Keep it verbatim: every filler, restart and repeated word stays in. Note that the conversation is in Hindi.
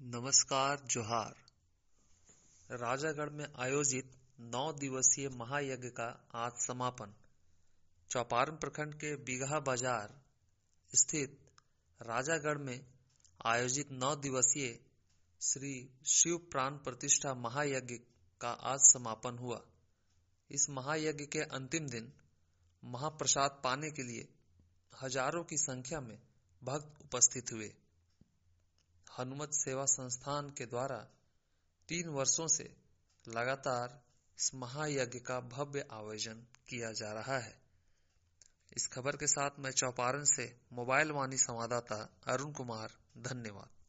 नमस्कार जोहार। राजागढ़ में आयोजित नौ दिवसीय महायज्ञ का आज समापन। चौपारण प्रखंड के बीघा बाजार स्थित राजागढ़ में आयोजित नौ दिवसीय श्री शिव प्राण प्रतिष्ठा महायज्ञ का आज समापन हुआ। इस महायज्ञ के अंतिम दिन महाप्रसाद पाने के लिए हजारों की संख्या में भक्त उपस्थित हुए। हनुमत सेवा संस्थान के द्वारा तीन वर्षों से लगातार इस महायज्ञ का भव्य आयोजन किया जा रहा है। इस खबर के साथ मैं चौपारण से मोबाइल वाणी संवाददाता अरुण कुमार, धन्यवाद।